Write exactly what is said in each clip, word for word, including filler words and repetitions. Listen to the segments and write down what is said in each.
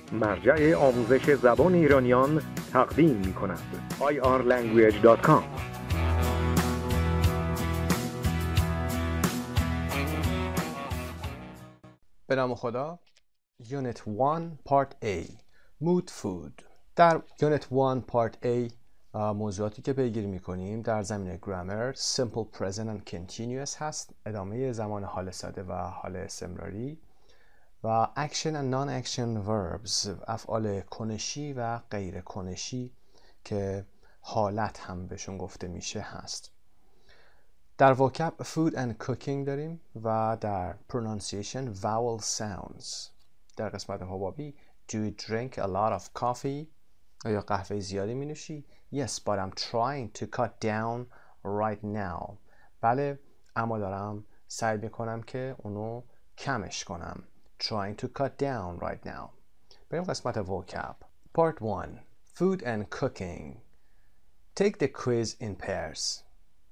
مرجع آموزش زبان ایرانیان تقدیم می کند. آی آر لنگویج دات کام. به نام خدا. یونت یک پارت A Mood Food. در یونت یک پارت A موضوعاتی که پیگیری میکنیم در زمینه گرامر Simple Present and Continuous هست، ادامه زمان حال ساده و حال استمراری، و Action and Non-Action Verbs، افعال کنشی و غیر کنشی که حالت هم بهشون گفته میشه هست. در vocab food and cooking داریم و در pronunciation vowel sounds. در قسمت حبابی do you drink a lot of coffee؟ آیا قهوه زیادی می نوشی؟ Yes, but I'm trying to cut down right now. بله، اما دارم سعی می کنم که اونو کمش کنم. Trying to cut down right now. بریم قسمت vocab. Part one. Food and cooking. Take the quiz in pairs.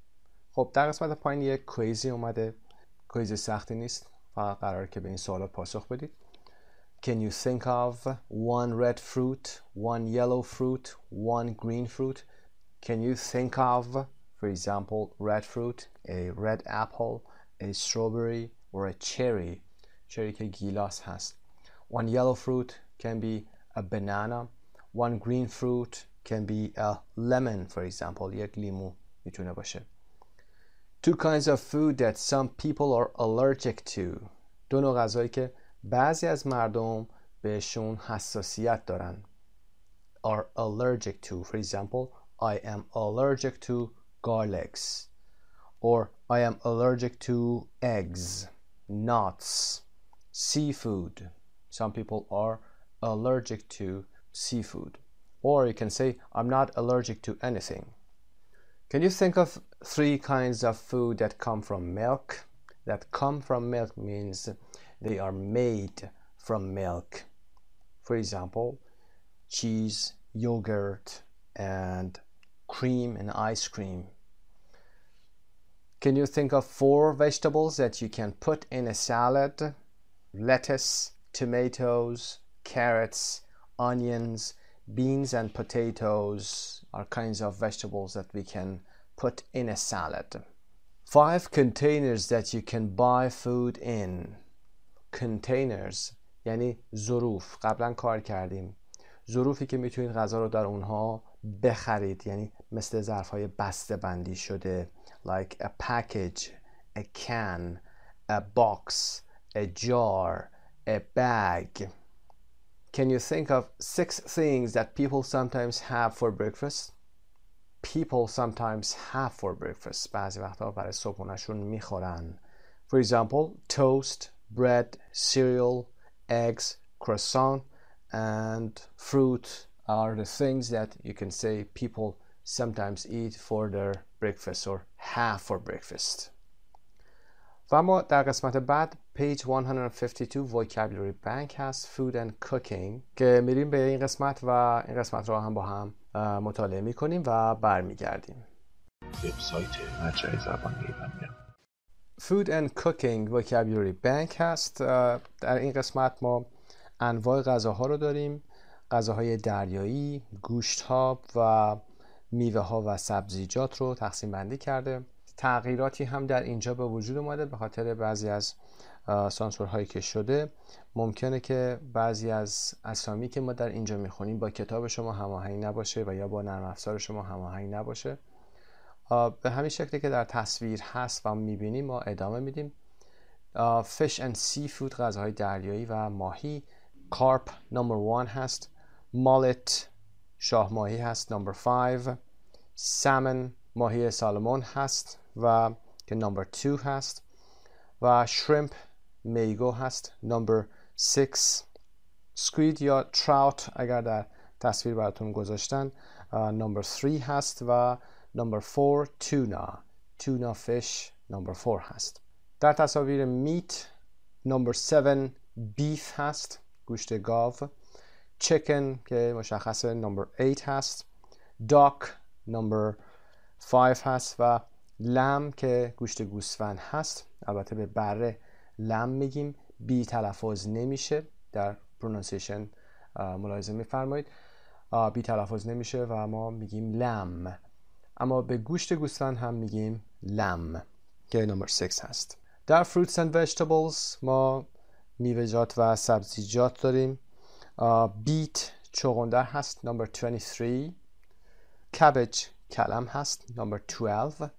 خب در قسمت پایین یک کویزی اومده. کویز سختی نیست، فقط قراره که به این سوالات پاسخ بدید. Can you think of one red fruit, one yellow fruit, one green fruit? Can you think of, for example, red fruit, a red apple, a strawberry, or a cherry? Cherry که گیلاس هست. One yellow fruit can be a banana. One green fruit can be a lemon, for example. یک لیمو میتونه باشه. Two kinds of food that some people are allergic to. دو نوع غذایی که بعضی از مردم بهشون حساسیت دارن. Are allergic to. For example, I am allergic to garlics. Or I am allergic to eggs, nuts, seafood. Some people are allergic to seafood. Or you can say, I'm not allergic to anything. Can you think of three kinds of food that come from milk? That come from milk means they are made from milk. For example, cheese, yogurt, and cream and ice cream. Can you think of four vegetables that you can put in a salad? Lettuce, tomatoes, carrots, onions, beans and potatoes are kinds of vegetables that we can put in a salad. Five containers that you can buy food in. Containers یعنی ظروف. قبلا کار کردیم. ظروفی که میتونید غذا رو در اونها بخرید، یعنی مثل ظرف‌های بسته بندی شده. Like a package, a can, a box, a jar, a bag. Can you think of six things that people sometimes have for breakfast? People sometimes have for breakfast. بعضی وقتا برای صبحونه‌شون میخورن. For example, toast, bread, cereal, eggs, croissant, and fruit are the things that you can say people sometimes eat for their breakfast or have for breakfast. و اما در قسمت بعد page one fifty-two vocabulary bank هست food and cooking که میریم به این قسمت و این قسمت رو هم با هم مطالعه میکنیم و برمیگردیم. وبسایت مرجع زبان ایرانیان. Food and cooking vocabulary bank هست. در این قسمت ما انواع غذاها رو داریم. غذاهای دریایی، گوشت‌ها و میوه‌ها و سبزیجات رو تقسیم بندی کرده. تغییراتی هم در اینجا به وجود اومده به خاطر بعضی از سانسورهایی که شده. ممکنه که بعضی از اسامی که ما در اینجا میخونیم با کتاب شما هماهنگ نباشه و یا با نرم افزار شما هماهنگ نباشه. به همین شکلی که در تصویر هست و میبینیم ما ادامه میدیم. Fish and seafood غذاهای دریایی و ماهی. Carp number one هست. Mullet شاه ماهی هست number five. Salmon ماهی سالمون هست و که number two هست. و shrimp میگو هست number six. Squid یا trout اگر در تصویر براتون گذاشتن number three هست و number four tuna. Tuna fish number four هست. در تصاویر meat number seven beef هست گوشت گاو. chicken که مشخصه number eight هست. duck number five هست و لم که گوشت گوسفند هست. البته به بره لم میگیم، بی تلفظ نمیشه در pronunciation ملاحظه میفرمایید بی تلفظ نمیشه و ما میگیم لم، اما به گوشت گوسفند هم میگیم لم که نمبر شش هست. در fruits and vegetables ما میوه‌جات و سبزیجات داریم. بیت چغندر هست نمبر بیست و سه. کابج کلم هست نمبر دوازده.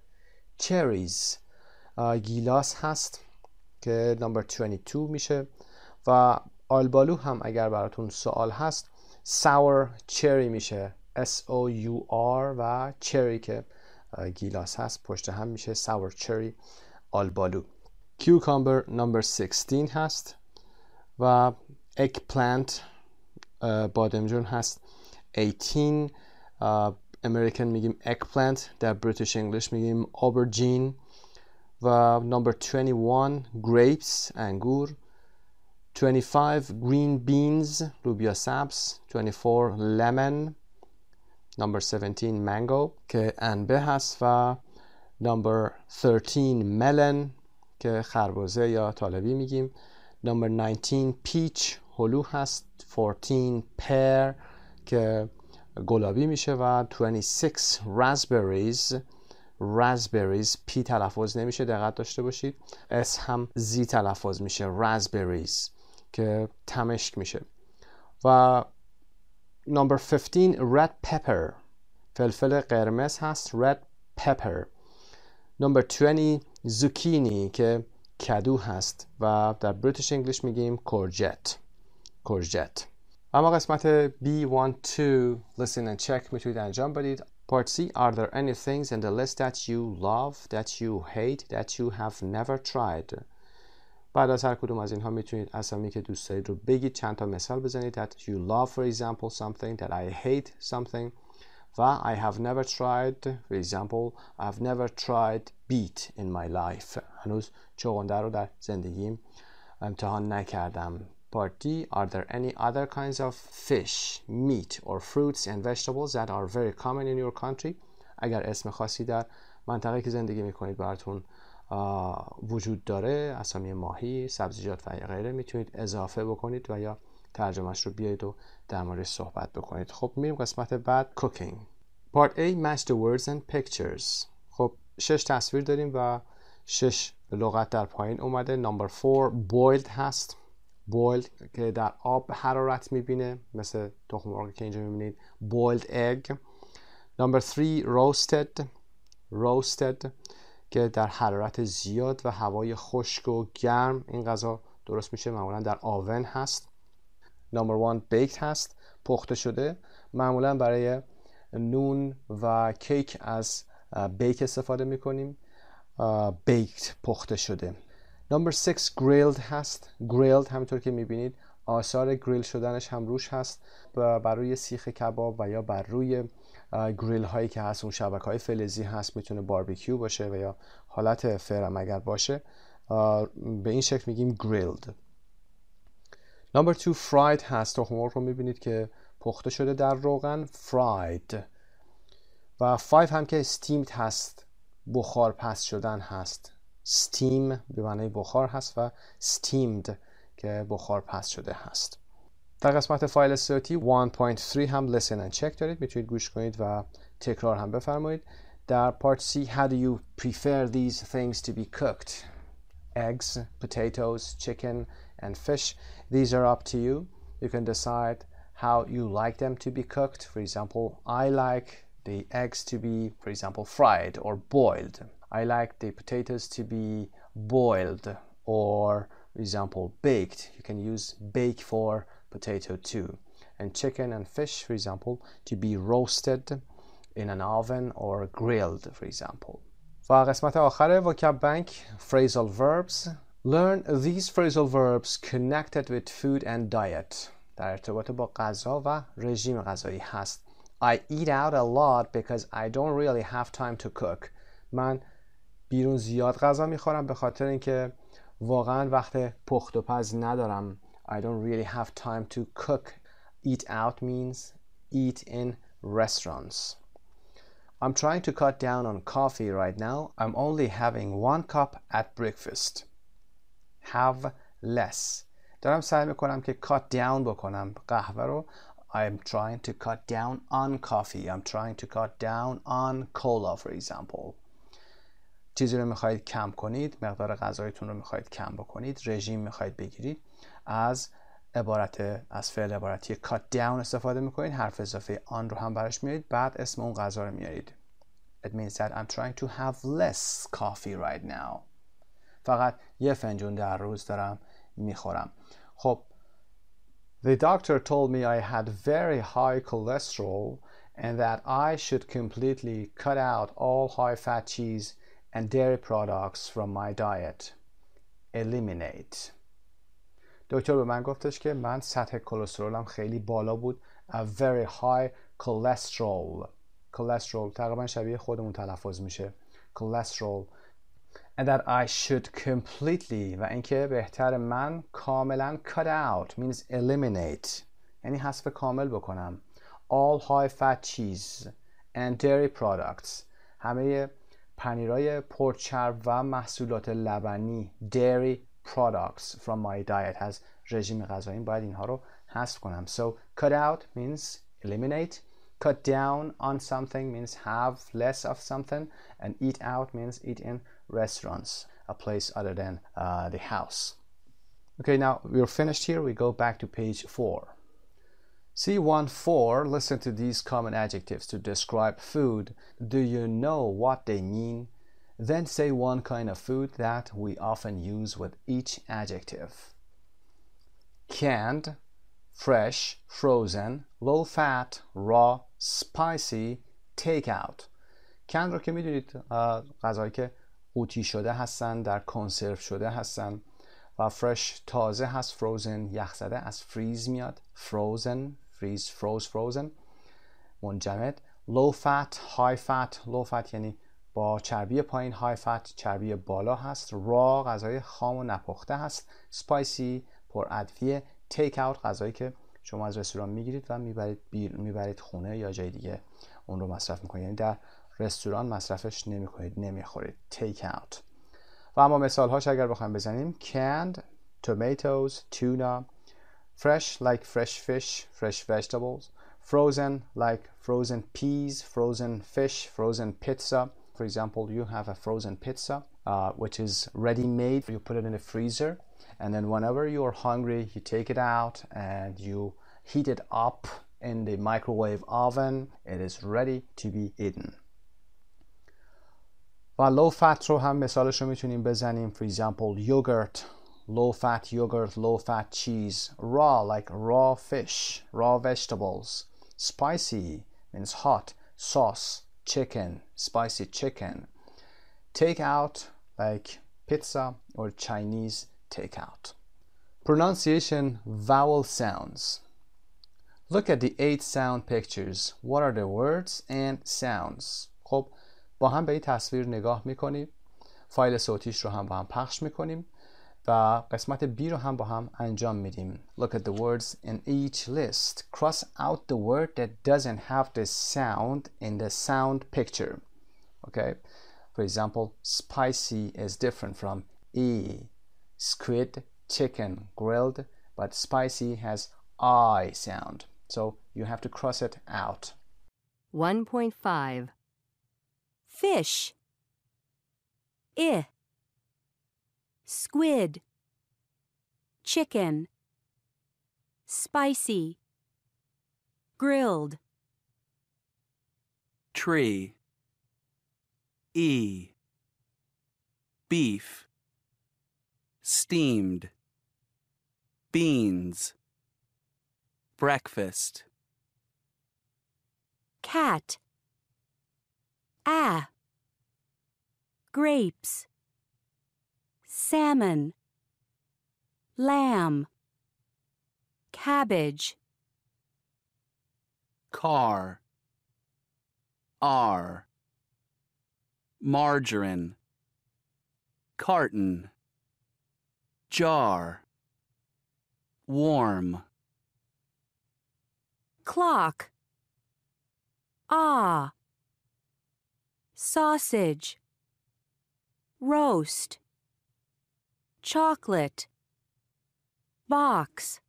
چریز گیلاس هست که نمبر بیست و دو میشه و آلبالو هم اگر براتون سوال هست sour cherry میشه S O U R و چری که گیلاس هست پشت هم میشه sour cherry آلبالو. cucumber نمبر شانزده هست و eggplant بادمجون هست هجده. امریکن میگیم eggplant، در بریتیش انگلیش میگیم aubergine و نمبر بیست و یک grapes انگور، بیست و پنج green beans لوبیا سبز، بیست و چهار lemon، نمبر هفده mango که انبه هست و نمبر سیزده melon که خربزه یا طالبی میگیم، نمبر نوزده peach هلو هست، چهارده pear که گلابی میشه و بیست و شش raspberries. raspberries پی تلفظ نمیشه، دقت داشته باشید، اس هم زی تلفظ میشه raspberries که تمشک میشه. و نمبر پنجاه red pepper فلفل قرمز هست red pepper. نمبر بیست زوکینی که کدو هست و در بریتیش انگلیش میگیم کورجت کورجت. اما قسمت بی دوازده listen and check میتونید انجام بدید. Part C, are there any things in the list that you love, that you hate, that you have never tried؟ بعد از هر کدوم از اینها میتونید اسامی که دوست دارید رو بگید، چند تا مثال بزنید. That you love for example something, that I hate something و I have never tried for example I've never tried beet in my life. هنوز چغنده رو در زندگیم امتحان نکردم. Part D, are there any other kinds of fish, meat or fruits and vegetables that are very common in your country؟ اگر اسم خاصی در منطقه که زندگی میکنید براتون وجود داره، اسامی ماهی، سبزیجات و غیره، میتونید اضافه بکنید و یا ترجمهش رو بیایید و در موردش صحبت بکنید. خب میریم قسمت بعد cooking. Part A, match the words and pictures. خب شش تصویر داریم و شش لغت در پایین اومده. نمبر چهار boiled هست، boiled که در آب حرارت میبینه، مثل تخم مرغ که اینجا میبینید boiled egg. نمبر سه roasted roasted که در حرارت زیاد و هوای خشک و گرم این غذا درست میشه، معمولا در آون هست. نمبر یک baked هست، پخته شده، معمولا برای نون و کیک از بیک استفاده میکنیم، baked پخته شده. نمبر شش grilled هست، grilled همینطور که میبینید آثار گریل شدنش هم روش هست و بر روی سیخ کباب و یا بر روی گریل هایی که هست، اون شبکه های فلزی هست، میتونه باربیکیو باشه و یا حالت فرم اگر باشه به این شکل میگیم grilled. نمبر دو fried هست، تخم مرغ رو میبینید که پخته شده در روغن fried. و پنج هم که steamed هست، بخار پس شدن هست، steam به معنی بخار هست و steamed که بخار پس شده هست. در قسمت فایل صوتی یک و سه هم listen and check دارید، میتونید گوش کنید و تکرار هم بفرمایید. در part C, how do you prefer these things to be cooked? Eggs, potatoes, chicken and fish. These are up to you. You can decide how you like them to be cooked. For example, I like the eggs to be, for example, fried or boiled. I like the potatoes to be boiled or, for example, baked. You can use bake for potato too. And chicken and fish, for example, to be roasted in an oven or grilled, for example. و قسمت آخر vocab bank, phrasal verbs. Learn these phrasal verbs connected with food and diet. در ارتباط با غذا و رژیم غذایی هست. I eat out a lot because I don't really have time to cook. من بیرون زیاد غذا میخورم به خاطر اینکه واقعا وقت پخت و پز ندارم. I don't really have time to cook. Eat out means eat in restaurants. I'm trying to cut down on coffee right now. I'm only having one cup at breakfast. Have less. دارم سعی میکنم که cut down بکنم قهوه رو. I'm trying to cut down on coffee. I'm trying to cut down on cola for example. چیزی رو میخواید کم کنید، مقدار غذایتون رو میخواید کم بکنید، رژیم میخواید بگیرید، از عبارت از فعل عبارتی cut down استفاده میکنید، حرف اضافه on رو هم براش میارید، بعد اسم اون غذا رو میارید. It means that I'm trying to have less coffee right now. فقط یه فنجون در روز دارم میخورم. خب The doctor told me I had very high cholesterol and that I should completely cut out all high-fat cheese and dairy products from my diet. Eliminate. دکتر به من گفتش که من سطح کلسترولم خیلی بالا بود. A very high cholesterol. cholesterol تقریبا شبیه خودمون تلفظ میشه. cholesterol. And that I should completely و اینکه بهتر من کاملا cut out means eliminate یعنی حذف کامل بکنم. all high fat cheese and dairy products همه پنیرای پرچرب و محصولات لبنی dairy products from my diet از رژیم غذاییم باید اینها رو حذف کنم. So cut out means eliminate. Cut down on something means have less of something, and eat out means eat in restaurants, a place other than uh, the house. Okay, now we're finished here. We go back to page four. C one four, listen to these common adjectives to describe food. Do you know what they mean? Then say one kind of food that we often use with each adjective. Canned, fresh, frozen, low fat, raw, spicy, take out. کن رو که میدونید غذایی که قوطی شده هستن، در کنسرو شده هستن، و فرش تازه هست، فروزن یخ زده از فریز میاد، فروزن فریز فروز فروزن منجمد. low fat high fat low fat یعنی با چربی پایین، high fat چربی بالا هست، raw غذای خام و نپخته هست، spicy پر ادویه، take out غذایی که شما از رستوران میگیرید و میبرید بیر میبرید خونه یا جای دیگه اون رو مصرف میکنید، یعنی در رستوران مصرفش نمیکنید، نمیخورید. take out. و اما مثال هاش اگر بخوایم بزنیم: canned tomatoes, tuna, fresh like fresh fish, fresh vegetables, frozen like frozen peas, frozen fish, frozen pizza. For example, you have a frozen pizza uh, which is ready made. You put it in the freezer, and then whenever you're hungry you take it out and you heat it up in the microwave oven. It is ready to be eaten. و low fat رو هم مثالش رو میتونیم بزنیم. For example, yogurt, low fat yogurt, low fat cheese, raw like raw fish, raw vegetables, spicy means hot, sauce, chicken, spicy chicken, take out like pizza or Chinese takeout. Pronunciation vowel sounds. Look at the eight sound pictures. What are the words and sounds? خب با هم به این تصویر نگاه میکنیم، فایل صوتیش رو هم با هم پخش میکنیم و قسمت B رو هم با هم انجام میدیم. Look at the words in each list. Cross out the word that doesn't have the sound in the sound picture. Okay? For example, spicy is different from E. Squid, chicken, grilled, but spicy has I sound. So you have to cross it out. one point five. Fish. I. Squid. Chicken. Spicy. Grilled. Tree. E. Beef. Steamed. Beans. Breakfast. Cat. Ah. Grapes. Salmon. Lamb. Cabbage. Car. R. Margarine. Carton. Jar. Warm. Clock. Ah. Sausage. Roast. Chocolate. box,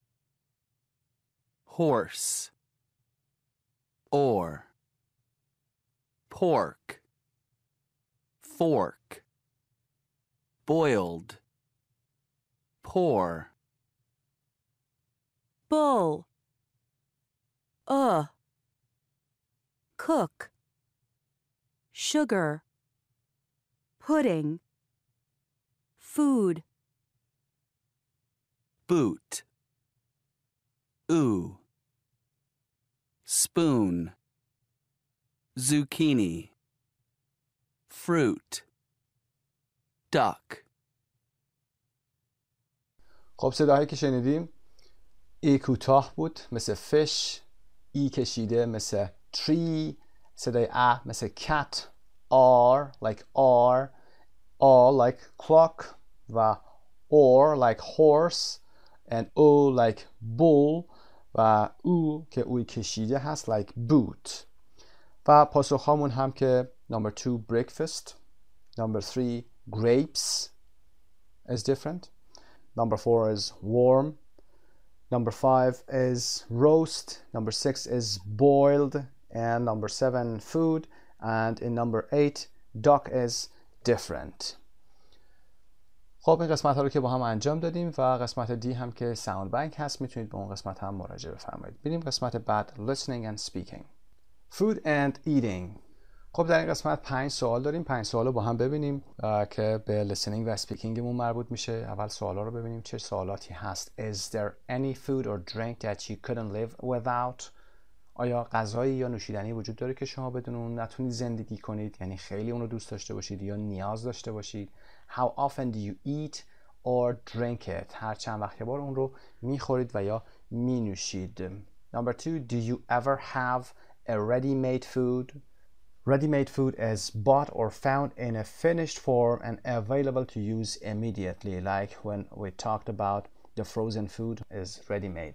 horse, or, pork, fork, boiled, pour, bull, uh, cook, sugar, pudding, food, boot, ooh, spoon, zucchini, fruit, duck. خب صداهایی که شنیدیم ای کوتاه بود مثل fish، ای کشیده مثل tree، صدای ا مثل cat، r like r، a like clock و or like horse and o like bull و او که اوی کشیده هست like boot. و پاسخ هامون هم که number two breakfast، number three grapes is different, number four is warm, number five is roast, number six is boiled, and number seven food, and in number eight duck is different. خب این قسمت ها رو که با هم انجام دادیم و قسمت دی هم که ساوند بانک هست میتونید به اون قسمت هم مراجعه بفرمایید. بریم قسمت بعد listening and speaking. Food and eating. خب در این قسمت پنج سوال داریم. پنج سوال رو با هم ببینیم که به listening و speakingمون مربوط میشه. اول سوالا رو ببینیم چه سوالاتی هست. Is there any food or drink that you couldn't live without? آیا غذایی یا نوشیدنی وجود داره که شما بدون اون نتونید زندگی کنید؟ یعنی خیلی اون رو دوست داشته باشید یا نیاز داشته باشید. How often do you eat or drink it? هر چند وقت بار اون رو میخورید و یا مینوشید. Number two, do you ever have a ready-made food? Ready-made food is bought or found in a finished form and available to use immediately, like when we talked about the frozen food is ready-made.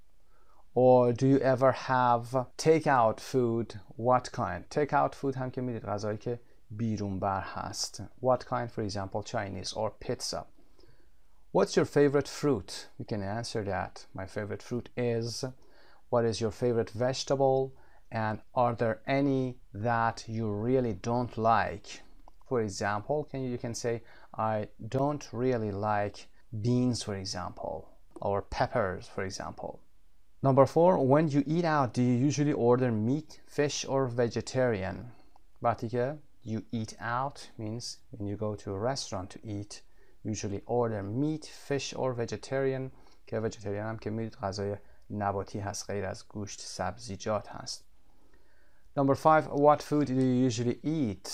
Or do you ever have take-out food? What kind? Take-out food هم که میدید غذایی که بیرون بر هست. What kind? For example, Chinese or pizza. What's your favorite fruit? You can answer that. My favorite fruit is. What is your favorite vegetable? And are there any that you really don't like? For example, can you, you can say, I don't really like beans, for example, or peppers, for example. Number four, when you eat out, do you usually order meat, fish, or vegetarian? وقتی که you eat out means when you go to a restaurant to eat, usually order meat, fish, or vegetarian. که vegetarian هم که میدید غذای نباتی هست، غیر از گوشت سبزیجات هست. Number five, what food do you usually eat?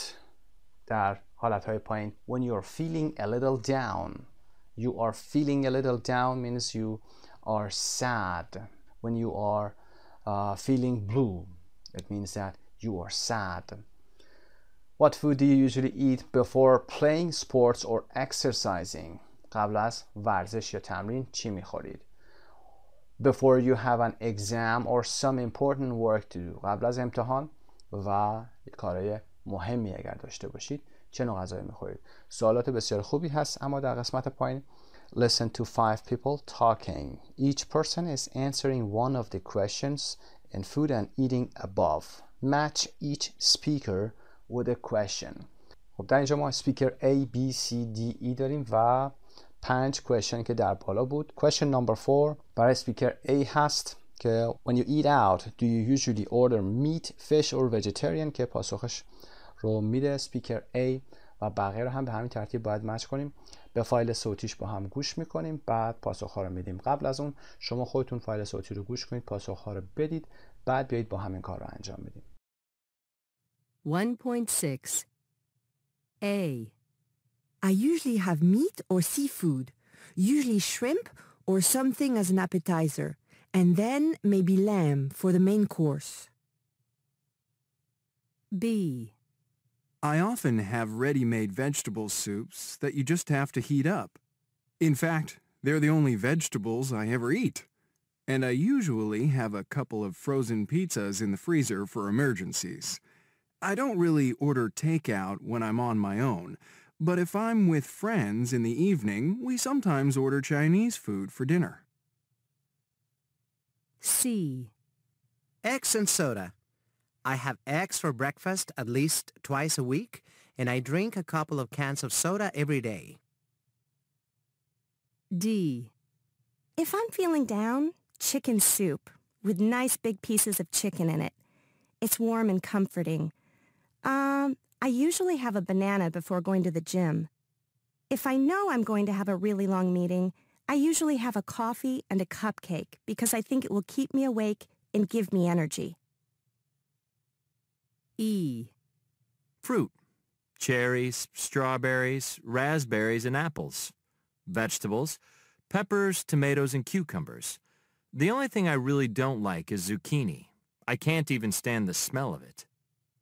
در حالتهای پایین. When you are feeling a little down. You are feeling a little down means you are sad. When you are uh, feeling blue, it means that you are sad. What food do you usually eat before playing sports or exercising? قبل از ورزش یا تمرین چی میخورید؟ Before you have an exam or some important work to do. قبل از امتحان و کارهای مهمی اگر داشته باشید چه نوع غذایی میخورید؟ سوالات بسیار خوبی هست، اما در قسمت پایین listen to five people talking. Each person is answering one of the questions in food and eating above. Match each speaker with a question. خب در اینجا ما speaker A, B, C, D, E داریم و پنج question که در بالا بود. Question number four برای speaker A هست که when you eat out, do you usually order meat, fish or vegetarian؟ که پاسخش رو میده speaker A و بقیه رو هم به همین ترتیب باید مچ کنیم. به فایل صوتیش با هم گوش میکنیم، بعد پاسخها رو میدیم. قبل از اون شما خودتون فایل صوتی رو گوش کنید، پاسخها رو بدید، بعد بیایید با همین کار رو انجام بدیم. one point six. A. I usually have meat or seafood, usually shrimp or something as an appetizer, and then maybe lamb for the main course. B. I often have ready-made vegetable soups that you just have to heat up. In fact, they're the only vegetables I ever eat. And I usually have a couple of frozen pizzas in the freezer for emergencies. I don't really order takeout when I'm on my own, But if I'm with friends in the evening, we sometimes order Chinese food for dinner. C. Eggs and soda. I have eggs for breakfast at least twice a week, and I drink a couple of cans of soda every day. D. If I'm feeling down, chicken soup with nice big pieces of chicken in it. It's warm and comforting. Um, I usually have a banana before going to the gym. If I know I'm going to have a really long meeting, I usually have a coffee and a cupcake because I think it will keep me awake and give me energy. E. Fruit. Cherries, strawberries, raspberries, and apples. Vegetables. Peppers, tomatoes, and cucumbers. The only thing I really don't like is zucchini. I can't even stand the smell of it.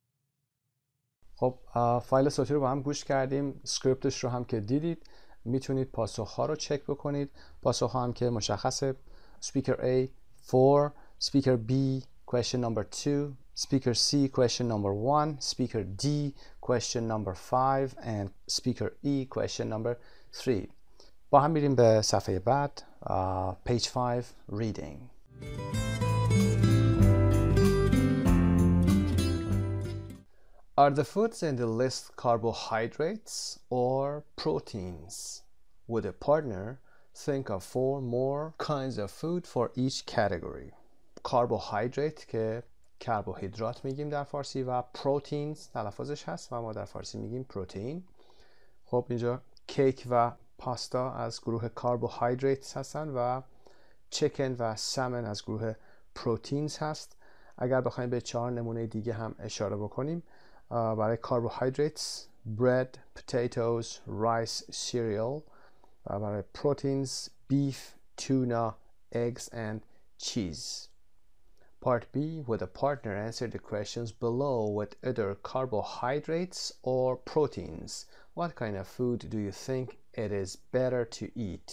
خب فایل صوتی رو با هم گوش کردیم. اسکریپتش رو هم که دیدید میتونید پاسخ‌ها رو چک بکنید. پاسخ‌ها هم که مشخصه. Speaker A four, Speaker B question number two, Speaker C question number one, Speaker D question number five and Speaker E question number three. با هم میریم به صفحه بعد. uh, page five reading. Are the foods in the list carbohydrates or proteins? Would a partner think of four more kinds of food for each category? Carbohydrate که کربوهیدرات میگیم در فارسی و proteins تلفظش هست و ما در فارسی میگیم پروتئین. خب اینجا کیک و پاستا از گروه carbohydrates هستن و chicken و salmon از گروه proteins هست. اگر بخوایم به چهار نمونه دیگه هم اشاره بکنیم برای carbohydrates bread, potatoes, rice, cereal. و برای proteins beef, tuna, eggs and cheese. Part B, would a partner answer the questions below with either carbohydrates or proteins? What kind of food do you think it is better to eat?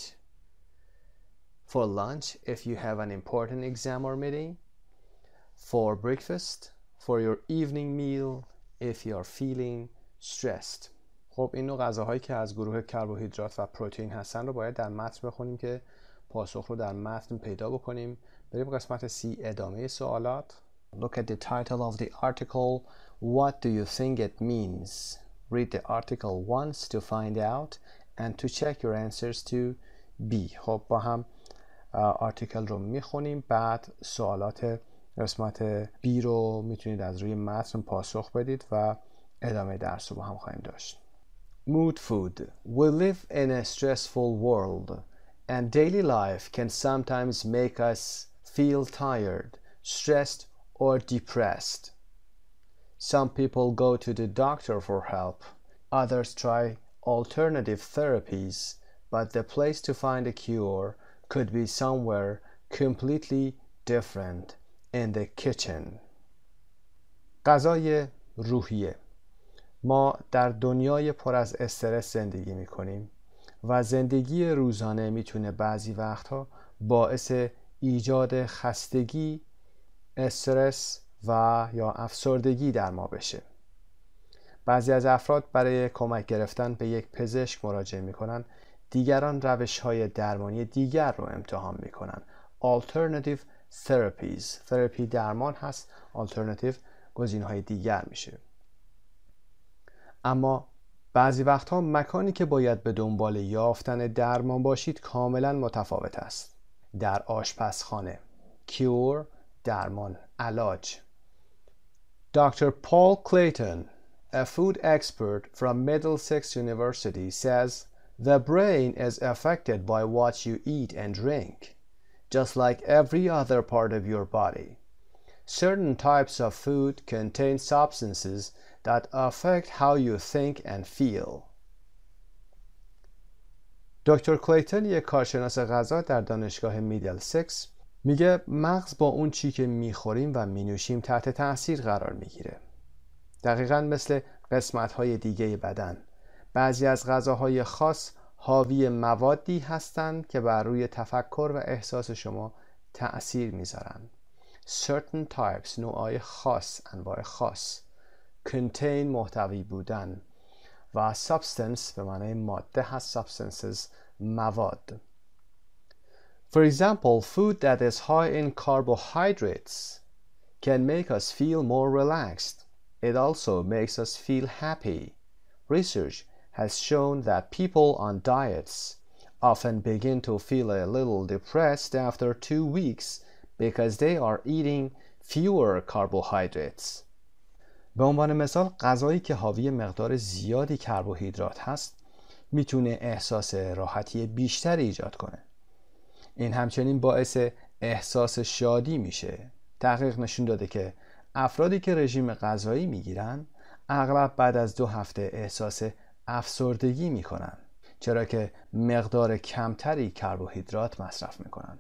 For lunch, if you have an important exam or meeting. For breakfast, for your evening meal, if you are feeling stressed. خب این نوع غذاهایی که از گروه کربوهیدرات و پروتئین هستن رو باید در متن بخونیم که پاسخ رو در متن پیدا بکنیم. بریم قسمت سی ادامه سوالات. Look at the title of the article. What do you think it means? Read the article once to find out and to check your answers to B. خب با هم آرتیکل رو میخونیم بعد سوالات قسمت B رو میتونید از روی متن پاسخ بدید و ادامه درس رو با هم خواهیم داشت. Mood food. We live in a stressful world and daily life can sometimes make us feel tired, stressed or depressed. Some people go to the doctor for help. Others try alternative therapies, but the place to find a cure could be somewhere completely different. In the kitchen. غذای روحیه. ما در دنیای پر از استرس زندگی میکنیم و زندگی روزانه میتونه بعضی وقتها باعث ایجاد خستگی، استرس و یا افسردگی در ما بشه. بعضی از افراد برای کمک گرفتن به یک پزشک مراجعه میکنن، دیگران روش‌های درمانی دیگر رو امتحان میکنن. Alternative therapies. تراپی درمان هست. Alternative گزینه‌های دیگر میشه. اما بعضی وقتها مکانی که باید به دنبال یافتن درمان باشید کاملا متفاوت است. در آشپزخانه. Cure درمان، علاج. Doctor Paul Clayton, a food expert from Middlesex University, says the brain is affected by what you eat and drink, just like every other part of your body. Certain types of food contain substances that affect how you think and feel. دکتر کلیتن یک کارشناس غذا در دانشگاه میدلسکس میگه مغز با اون چی که میخوریم و مینوشیم تحت تاثیر قرار میگیره. دقیقاً مثل قسمت‌های دیگه بدن. بعضی از غذاهای خاص حاوی موادی هستند که بر روی تفکر و احساس شما تأثیر میذارن. Certain types نوعای خاص، انواع خاص. Contain محتوی بودن و substance به معنی ماده هست. substances مواد. For example, food that is high in carbohydrates can make us feel more relaxed. It also makes us feel happy. Research has shown that people on diets often begin to feel a little depressed after two weeks because they are eating fewer carbohydrates. به عنوان مثال غذایی که حاوی مقدار زیادی کربوهیدرات هست میتونه احساس راحتی بیشتری ایجاد کنه. این همچنین باعث احساس شادی میشه. تحقیق نشون داده که افرادی که رژیم غذایی میگیرن اغلب بعد از دو هفته احساس افسردگی میکنن، چرا که مقدار کمتری کربوهیدرات مصرف میکنن.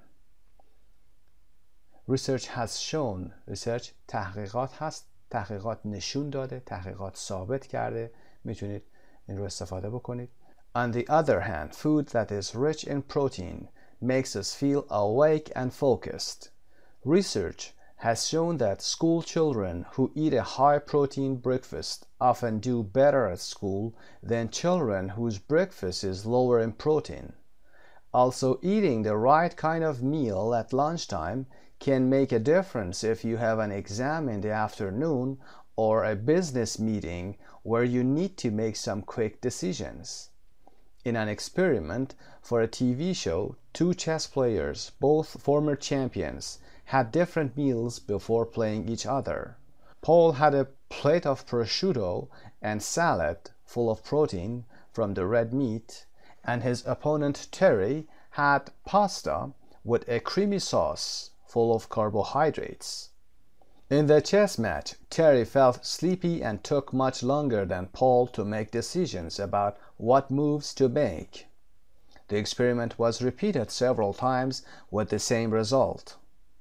Research has shown. Research تحقیقات هست. تحقیقات نشون داده، تحقیقات ثابت کرده. میتونید این رو استفاده بکنید. On the other hand, food that is rich in protein makes us feel awake and focused. Research has shown that school children who eat a high-protein breakfast often do better at school than children whose breakfast is lower in protein. Also, eating the right kind of meal at lunchtime can make a difference if you have an exam in the afternoon or a business meeting where you need to make some quick decisions. In an experiment for a T V show, two chess players, both former champions, had different meals before playing each other. Paul had a plate of prosciutto and salad full of protein from the red meat, and his opponent Terry had pasta with a creamy sauce full of carbohydrates. In the chess match, Terry felt sleepy and took much longer than Paul to make decisions about what moves to make. The experiment was repeated several times with the same result.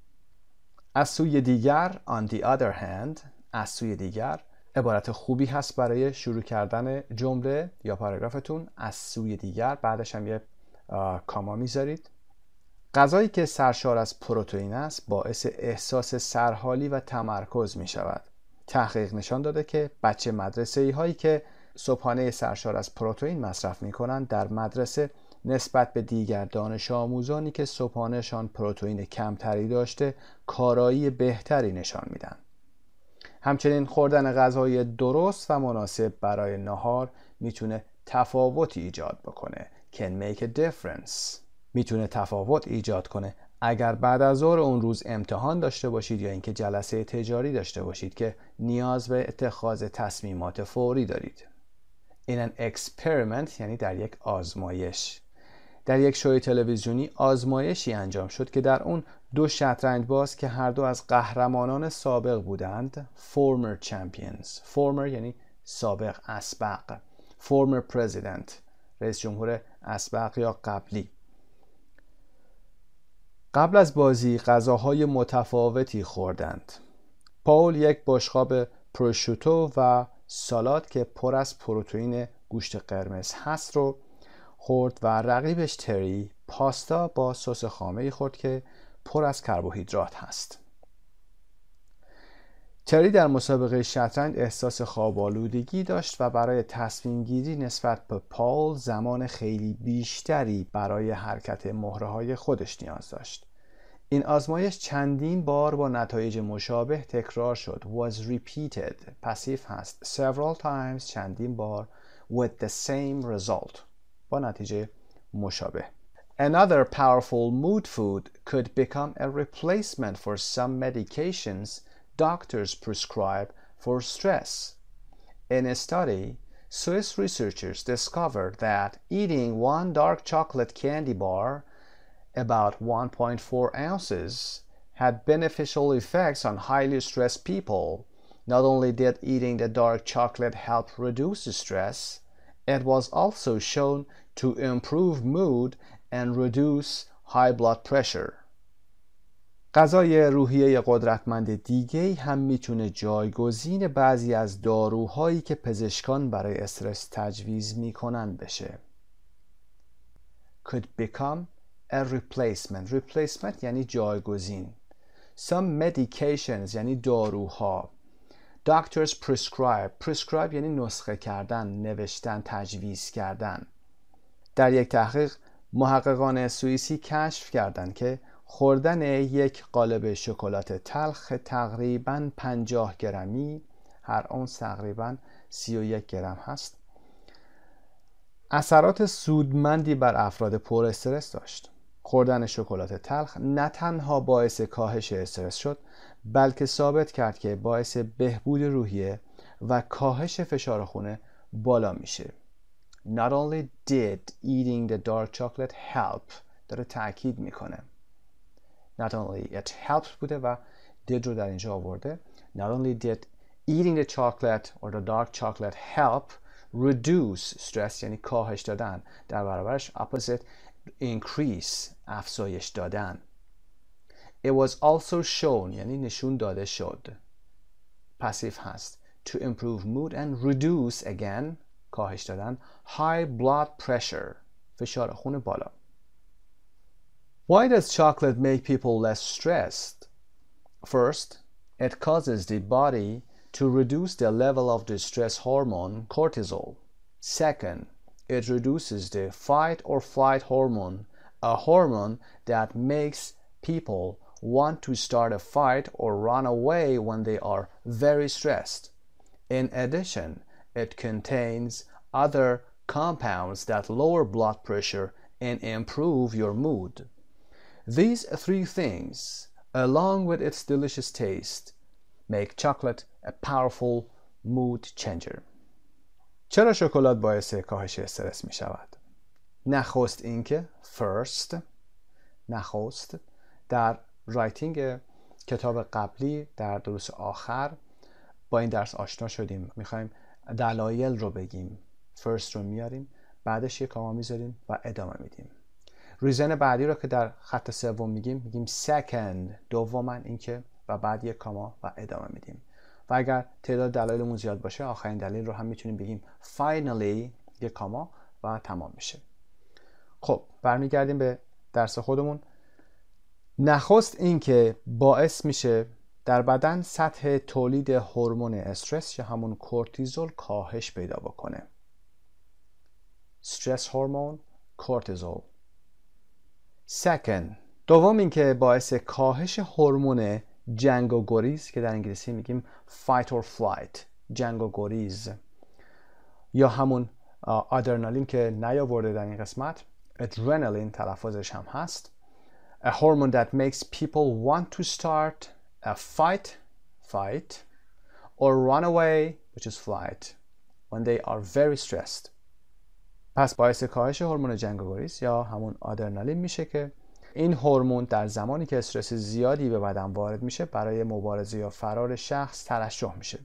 از سوی دیگر on the other hand از سوی دیگر عبارت خوبی هست برای شروع کردن جمله یا پاراگرافتون. از سوی دیگر بعدش هم یه کاما میذارید. غذایی که سرشار از پروتئین است باعث احساس سرحالی و تمرکز می شود. تحقیق نشان داده که بچه مدرسه‌ای هایی که صبحانه سرشار از پروتئین مصرف می کنند در مدرسه نسبت به دیگر دانش آموزانی که صبحانهشان پروتئین کمتری داشته کارایی بهتری نشان میدن. همچنین خوردن غذای درست و مناسب برای نهار میتونه تفاوتی ایجاد بکنه. Can make a difference. میتونه تفاوت ایجاد کنه اگر بعد از ظهر اون روز امتحان داشته باشید یا اینکه جلسه تجاری داشته باشید که نیاز به اتخاذ تصمیمات فوری دارید. In an experiment یعنی در یک آزمایش. در یک شوی تلویزیونی آزمایشی انجام شد که در اون دو شطرنج باز که هر دو از قهرمانان سابق بودند، former champions. former یعنی سابق، اسبق. former president رئیس جمهور اسبق یا قبلی. قبل از بازی غذاهای متفاوتی خوردند. پاول یک بشقاب پروشوتو و سالاد که پر از پروتئین گوشت قرمز هست رو خورد و رقیبش تری پاستا با سس خامه‌ای خورد که پر از کربوهیدرات هست. تری در مسابقه شطرنج احساس خواب‌آلودگی داشت و برای تصمیم گیری نسبت به پاول زمان خیلی بیشتری برای حرکت مهره‌های خودش نیاز داشت. این آزمایش چندین بار با نتایج مشابه تکرار شد. was repeated پسیف هست. several times چندین بار with the same result با نتیجه مشابه. Another powerful mood food could become a replacement for some medications doctors prescribe for stress. In a study, Swiss researchers discovered that eating one dark chocolate candy bar, about one point four ounces, had beneficial effects on highly stressed people. Not only did eating the dark chocolate help reduce stress, it was also shown to improve mood and reduce high blood pressure. غذای روحیه قدرتمند دیگه هم میتونه جایگزین بعضی از داروهایی که پزشکان برای استرس تجویز میکنن بشه. Could become a replacement. Replacement یعنی جایگزین. Some medications یعنی داروها. Doctors prescribe. prescribe یعنی نسخه کردن، نوشتن، تجویز کردن. در یک تحقیق محققان سوئیسی کشف کردند که خوردن یک قالب شکلات تلخ تقریباً پنجاه گرمی، هر اونس تقریباً سی و یک گرم هست، اثرات سودمندی بر افراد پر استرس داشت. خوردن شکلات تلخ نه تنها باعث کاهش استرس شد، بلکه ثابت کرد که باعث بهبود روحیه و کاهش فشار خون بالا میشه. Not only did eating the dark chocolate help، داره تأکید میکنه. Not only it helped بوده و did رو در اینجا آورده. Not only did eating the chocolate or the dark chocolate help reduce stress یعنی کاهش دادن، در برابرش opposite increase افزایش دادن. It was also shown یعنی نشون داده شد، پسیو هست، to improve mood and reduce again کاهش دادن high blood pressure فشار خون بالا. Why does chocolate make people less stressed? First, it causes the body to reduce the level of the stress hormone cortisol. Second, it reduces the fight or flight hormone, a hormone that makes people want to start a fight or run away when they are very stressed. In addition, it contains other compounds that lower blood pressure and improve your mood. These three things, along with its delicious taste, make chocolate a powerful mood changer. چرا شکلات باعث کاهش استرس می شود؟ نخست اینکه first نخست در رایتینگ کتاب قبلی در دروس آخر با این درس آشنا شدیم. میخوایم دلایل رو بگیم. first رو میاریم، بعدش یک کاما میذاریم و ادامه میدیم. ریزن بعدی رو که در خط سوم میگیم میگیم second دوما اینکه و بعد یک کاما و ادامه میدیم. و اگر تعداد دلایلمون زیاد باشه آخرین دلیل رو هم میتونیم بگیم finally یک کاما و تمام میشه. خب برمیگردیم به درس خودمون. نخست این که باعث میشه در بدن سطح تولید هورمون استرس یا همون کورتیزول کاهش پیدا بکنه. استرس هورمون کورتیزول. second دوم این که باعث کاهش هورمون جنگ و گریز که در انگلیسی میگیم fight or flight، جنگ و گریز، یا همون آدرنالین که نیاورده در این قسمت، ادرنالین تلفظش هم هست. A hormone that makes people want to start a fight, fight, or run away, which is flight, when they are very stressed. پس باعث کاهش هورمون جنگ و گریز یا همون آدرنالین میشه که این هورمون در زمانی که استرس زیادی به بدن وارد میشه برای مبارزه یا فرار شخص ترشح میشه.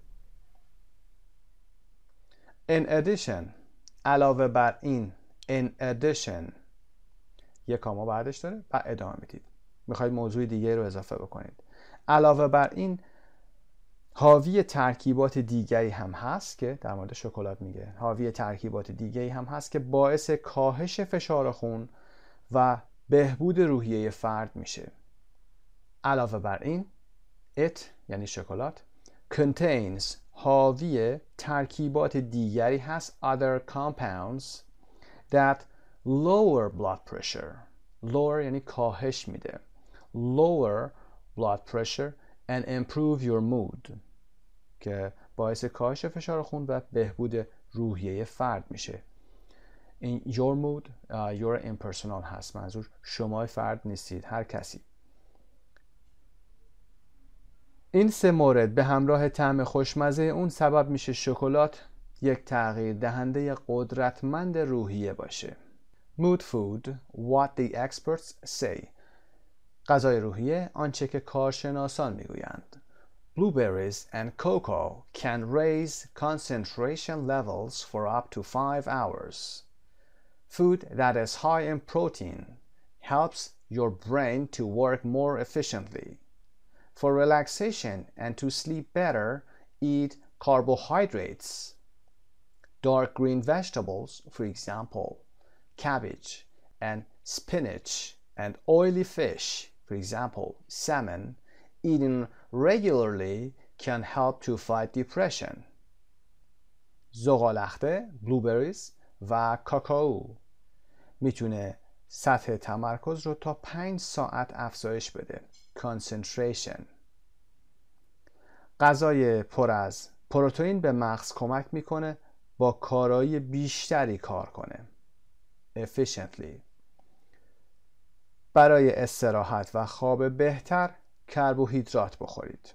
In addition علاوه بر این in addition یک کاما بعدش داره و ادامه میدید. میخواید موضوع دیگه رو اضافه بکنید. علاوه بر این حاوی ترکیبات دیگری هم هست که در مورد شکلات میگه. حاوی ترکیبات دیگری هم هست که باعث کاهش فشار خون و بهبود روحیه فرد میشه. علاوه بر این it یعنی شکلات contains حاوی ترکیبات دیگری هست other compounds that lower blood pressure. lower یعنی کاهش میده. lower blood pressure and improve your mood که باعث کاهش فشار خون و بهبود روحیه فرد میشه. این your mood uh, your impersonal هست، منظور شما فرد نیستید، هر کسی. این سه مورد به همراه طعم خوشمزه اون سبب میشه شکلات یک تغییر دهنده قدرتمند روحیه باشه. Mood food, what the experts say. غذای روحیه آنچه که کارشناسان میگویند. Blueberries and cocoa can raise concentration levels for up to five hours. Food that is high in protein helps your brain to work more efficiently. For relaxation and to sleep better, eat carbohydrates. Dark green vegetables, for example, cabbage and spinach, and oily fish, for example, salmon, eaten regularly can help to fight depression. زغالخته blueberries و کاکائو میتونه سطح تمرکز رو تا پنج ساعت افزایش بده. concentration. غذای پر از پروتئین به مغز کمک میکنه با کارایی بیشتری کار کنه. efficiently. برای استراحت و خواب بهتر کربوهیدرات بخورید.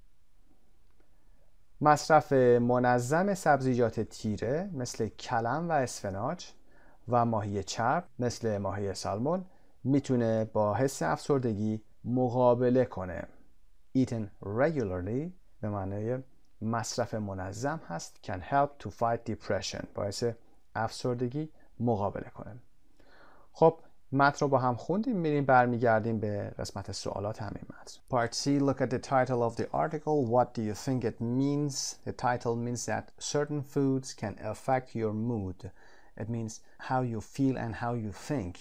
مصرف منظم سبزیجات تیره مثل کلم و اسفناج و ماهی چرب مثل ماهی سالمون میتونه با حس افسردگی مقابله کنه. eaten regularly به معنای مصرف منظم هست. can help to fight depression. باعث افسردگی مقابله کنه. خب متن رو با هم خوندیم. میریم برمیگردیم به قسمت سوالات همین متن. Part C. Look at the title of the article. What do you think it means? The title means that certain foods can affect your mood. It means how you feel and how you think.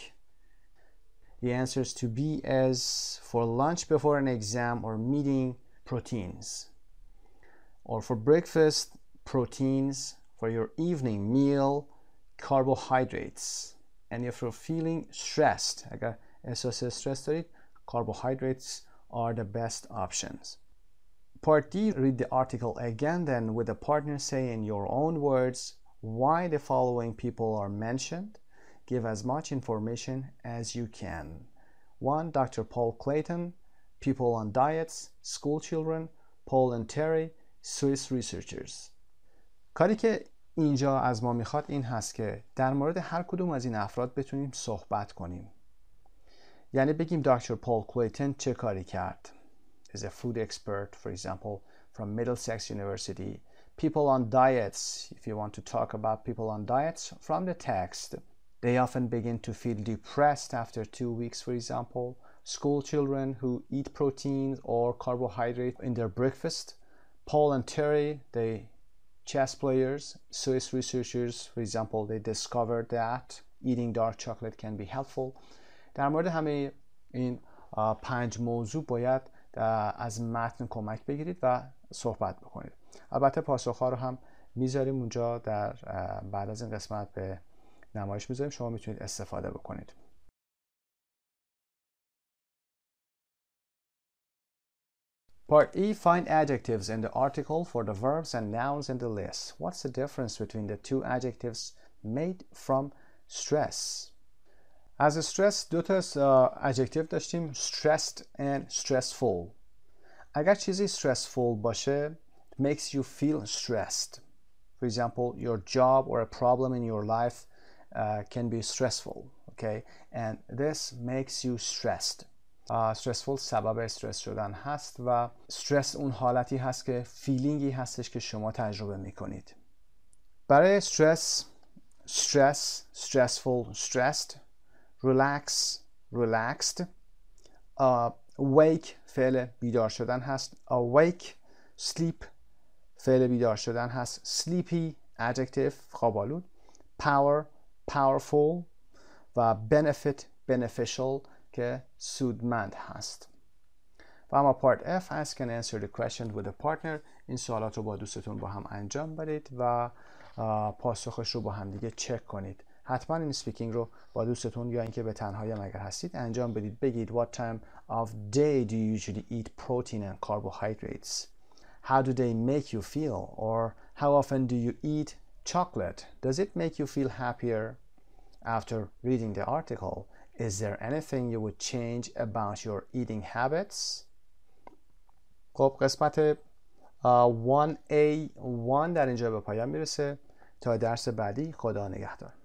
The answers to B is for lunch before an exam or meeting, proteins. Or for breakfast, proteins. For your evening meal, carbohydrates. And if you're feeling stressed, اگر احساس استرس دارید, carbohydrates are the best options. Part D, read the article again, then with the partner say in your own words why the following people are mentioned. Give as much information as you can. One, Doctor Paul Clayton, people on diets, school children, Paul and Terry, Swiss researchers. کاری که اینجا از ما میخواد این هست که در مورد هر کدوم از این افراد بتونیم صحبت کنیم. یعنی بگیم دکتر پال کلیتن چه کاری کرد. He's a food expert, for example, from Middlesex University. People on diets, if you want to talk about people on diets, from the text. They often begin to feel depressed after two weeks, for example. School children who eat proteins or carbohydrate in their breakfast. Paul and Terry, they chess players, Swiss researchers, for example, they discovered that eating dark chocolate can be helpful. در مورد همه این پنج موضوع باید از متن کمک بگیرید و صحبت بکنید. البته پاسخ‌ها رو هم میذاریم اونجا، در بعد از این قسمت به نمایش میذاریم، شما میتونید استفاده بکنید. Part E, find adjectives in the article for the verbs and nouns in the list. What's the difference between the two adjectives made from stress? از stress دو تا adjective داشتیم، stressed and stressful. اگر چیزی stressful باشه, it makes you feel stressed. For example, your job or a problem in your life uh, can be stressful, okay? And this makes you stressed. استرسفول سبب استرس شدن هست و استرس اون حالتی هست که فیلینگی هستش که شما تجربه میکنید. برای استرس stress, stressful, stressed, relax, relaxed, uh, wake فعل بیدار شدن هست, awake, sleep فعل بیدار شدن هست, sleepy adjective خوابالود, power, powerful و benefit, beneficial که سودمند هست. و اما part F, ask and answer the question with a partner. این سوالات رو با دوستتون با هم انجام بدید و پاسخش رو با هم دیگه چک کنید. حتما این سپیکینگ رو با دوستتون یا اینکه به تنهایی اگر هستید انجام بدید. بگید what time of day do you usually eat protein and carbohydrates? How do they make you feel? Or how often do you eat chocolate? Does it make you feel happier after reading the article? Is there anything you would change about your eating habits? خب قسمت one A one در اینجا به پایان میرسه. تا درس بعدی خدا نگهدار.